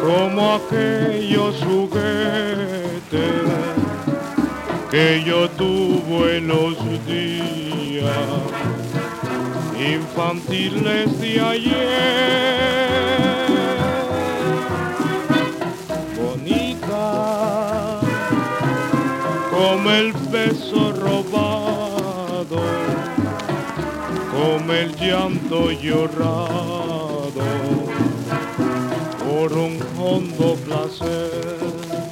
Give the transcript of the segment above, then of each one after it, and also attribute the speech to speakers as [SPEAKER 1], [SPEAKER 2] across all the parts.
[SPEAKER 1] como aquellos juguetes que yo tuve en los días infantiles de ayer. Bonita como el beso robado, como el llanto llorado por un hondo placer.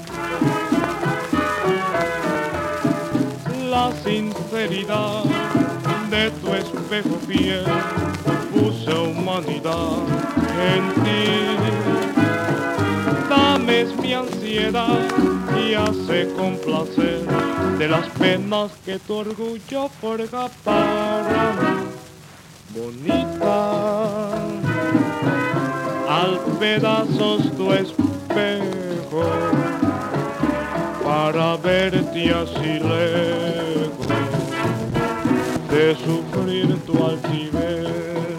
[SPEAKER 1] La sinceridad de tu espejo fiel puse humanidad en ti. Dame mi ansiedad y hace complacer de las penas que tu orgullo forja para mí. Bonita, al pedazos tu espejo para verte así lejos de sufrir tu altivez.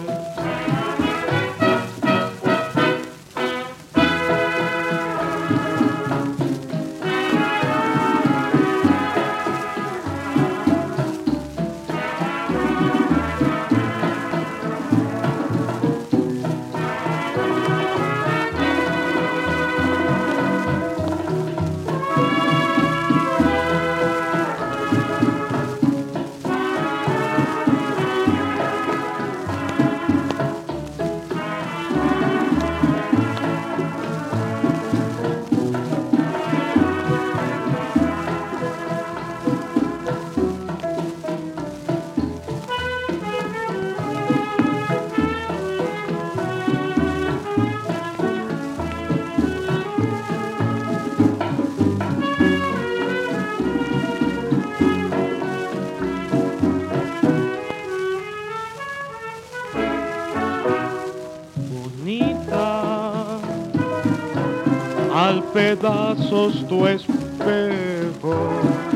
[SPEAKER 1] Al pedazos tu espejo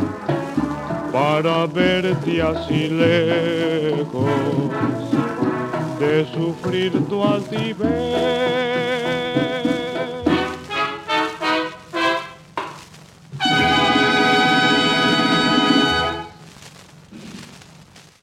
[SPEAKER 1] para verte así lejos de sufrir tu altivez.